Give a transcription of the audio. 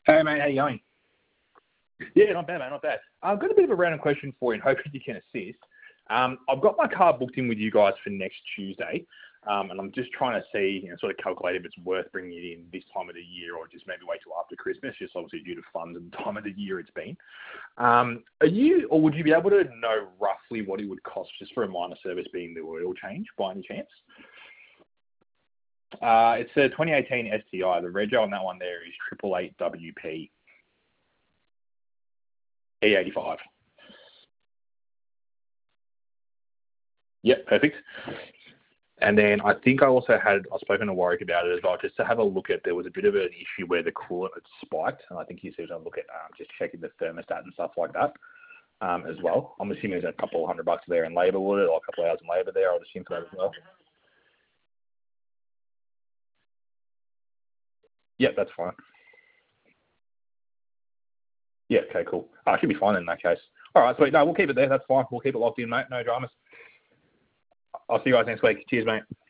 Hey, mate, how you going? Yeah, not bad, mate, not bad. I've got a bit of a random question for you and hoping you can assist. I've got my car booked in with you guys for next Tuesday, and I'm just trying to see, sort of calculate if it's worth bringing it in this time of the year or just maybe wait till after Christmas, just obviously due to funds and the time of the year it's been. Would you be able to know roughly what it would cost just for a minor service being the oil change by any chance? It's a 2018 STI. The rego on that one there is 888WP E85. Yep, perfect. And then I think I've spoken to Warwick about it as well, just to have a look at, there was a bit of an issue where the coolant had spiked, and I think he said to look at just checking the thermostat and stuff like that as well. I'm assuming there's a couple of $100 there in labour, would it, or a couple of hours in labour there, I'd assume for that as well. Yep, that's fine. Yeah, okay, cool. Oh, it should be fine in that case. All right, sweet. No, we'll keep it there. That's fine. We'll keep it locked in, mate. No dramas. I'll see you guys next week. Cheers, mate.